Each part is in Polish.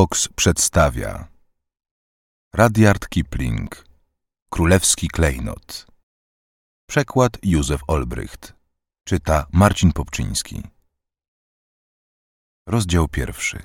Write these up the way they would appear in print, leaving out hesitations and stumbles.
Vox przedstawia Rudyard Kipling, Królewski klejnot. Przekład Józef Olbrycht. Czyta Marcin Popczyński. Rozdział 1.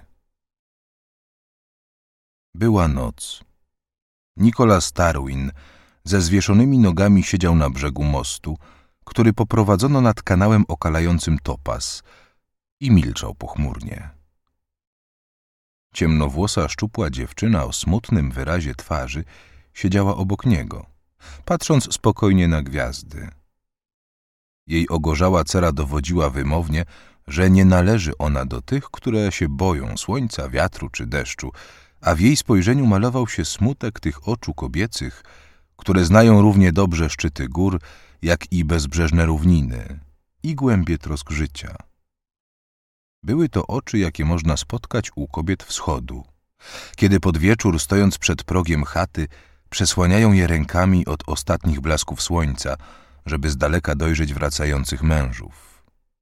Była noc. Nicholas Darwin ze zwieszonymi nogami siedział na brzegu mostu, który poprowadzono nad kanałem okalającym Topaz, i milczał pochmurnie. Ciemnowłosa, szczupła dziewczyna o smutnym wyrazie twarzy siedziała obok niego, patrząc spokojnie na gwiazdy. Jej ogorzała cera dowodziła wymownie, że nie należy ona do tych, które się boją słońca, wiatru czy deszczu, a w jej spojrzeniu malował się smutek tych oczu kobiecych, które znają równie dobrze szczyty gór, jak i bezbrzeżne równiny i głębie trosk życia. Były to oczy, jakie można spotkać u kobiet wschodu, kiedy pod wieczór, stojąc przed progiem chaty, przesłaniają je rękami od ostatnich blasków słońca, żeby z daleka dojrzeć wracających mężów.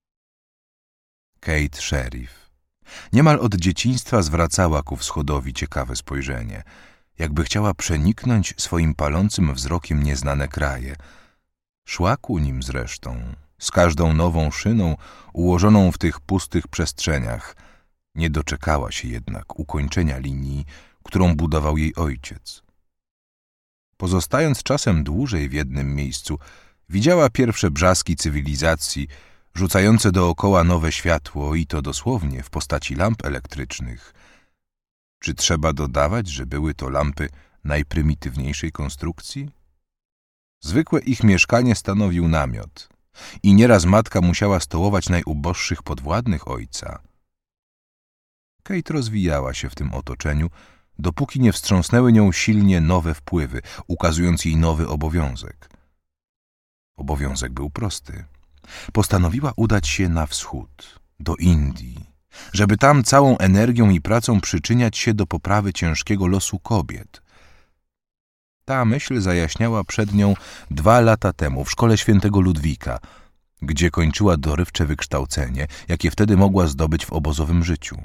Kate Sheriff niemal od dzieciństwa zwracała ku wschodowi ciekawe spojrzenie, jakby chciała przeniknąć swoim palącym wzrokiem nieznane kraje. Szła ku nim zresztą, z każdą nową szyną ułożoną w tych pustych przestrzeniach. Nie doczekała się jednak ukończenia linii, którą budował jej ojciec. Pozostając czasem dłużej w jednym miejscu, widziała pierwsze brzaski cywilizacji, rzucające dookoła nowe światło, i to dosłownie w postaci lamp elektrycznych. Czy trzeba dodawać, że były to lampy najprymitywniejszej konstrukcji? Zwykłe ich mieszkanie stanowił namiot i nieraz matka musiała stołować najuboższych podwładnych ojca. Kate rozwijała się w tym otoczeniu, dopóki nie wstrząsnęły nią silnie nowe wpływy, ukazując jej nowy obowiązek. Obowiązek był prosty. Postanowiła udać się na wschód, do Indii, żeby tam całą energią i pracą przyczyniać się do poprawy ciężkiego losu kobiet. Ta myśl zajaśniała przed nią 2 lata temu w szkole świętego Ludwika, gdzie kończyła dorywcze wykształcenie, jakie wtedy mogła zdobyć w obozowym życiu.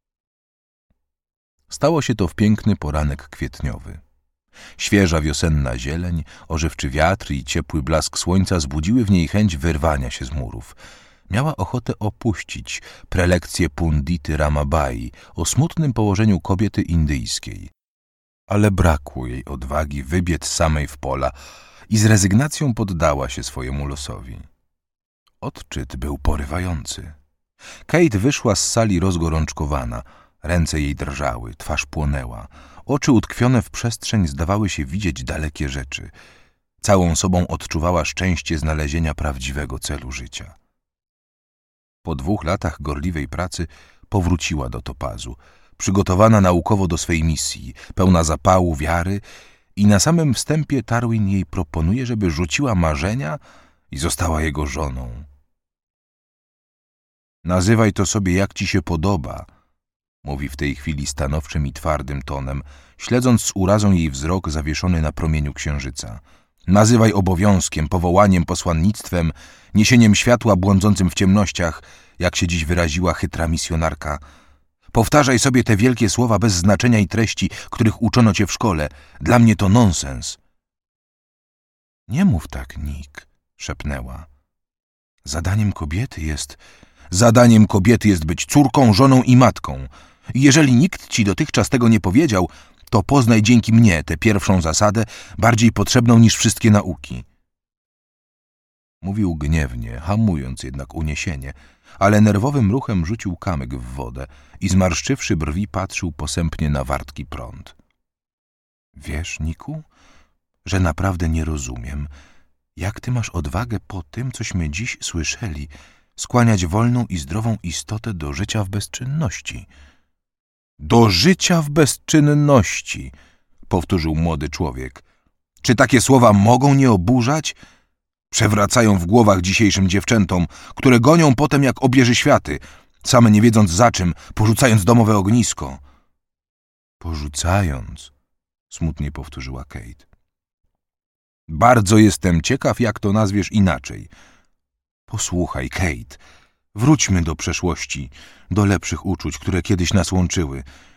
Stało się to w piękny poranek kwietniowy. Świeża wiosenna zieleń, ożywczy wiatr i ciepły blask słońca zbudziły w niej chęć wyrwania się z murów. Miała ochotę opuścić prelekcję Pundity Ramabai o smutnym położeniu kobiety indyjskiej. Ale brakło jej odwagi wybiec samej w pola i z rezygnacją poddała się swojemu losowi. Odczyt był porywający. Kate wyszła z sali rozgorączkowana. Ręce jej drżały, twarz płonęła. Oczy utkwione w przestrzeń zdawały się widzieć dalekie rzeczy. Całą sobą odczuwała szczęście znalezienia prawdziwego celu życia. Po 2 latach gorliwej pracy powróciła do Topazu, przygotowana naukowo do swej misji, pełna zapału, wiary, i na samym wstępie Darwin jej proponuje, żeby rzuciła marzenia i została jego żoną. Nazywaj to sobie jak ci się podoba, mówi w tej chwili stanowczym i twardym tonem, śledząc z urazą jej wzrok zawieszony na promieniu księżyca. Nazywaj obowiązkiem, powołaniem, posłannictwem, niesieniem światła błądzącym w ciemnościach, jak się dziś wyraziła chytra misjonarka. Powtarzaj sobie te wielkie słowa bez znaczenia i treści, których uczono cię w szkole. Dla mnie to nonsens. Nie mów tak, Nick, szepnęła. Zadaniem kobiety jest być córką, żoną i matką. I jeżeli nikt ci dotychczas tego nie powiedział, to poznaj dzięki mnie tę pierwszą zasadę, bardziej potrzebną niż wszystkie nauki. Mówił gniewnie, hamując jednak uniesienie, ale nerwowym ruchem rzucił kamyk w wodę i zmarszczywszy brwi patrzył posępnie na wartki prąd. Wiesz, Niku, że naprawdę nie rozumiem, jak ty masz odwagę po tym, cośmy dziś słyszeli, skłaniać wolną i zdrową istotę do życia w bezczynności. Do życia w bezczynności, powtórzył młody człowiek. Czy takie słowa mogą nie oburzać? Przewracają w głowach dzisiejszym dziewczętom, które gonią potem jak obieży światy, same nie wiedząc za czym, porzucając domowe ognisko. Porzucając, smutnie powtórzyła Kate. Bardzo jestem ciekaw, jak to nazwiesz inaczej. Posłuchaj, Kate, wróćmy do przeszłości, do lepszych uczuć, które kiedyś nas łączyły.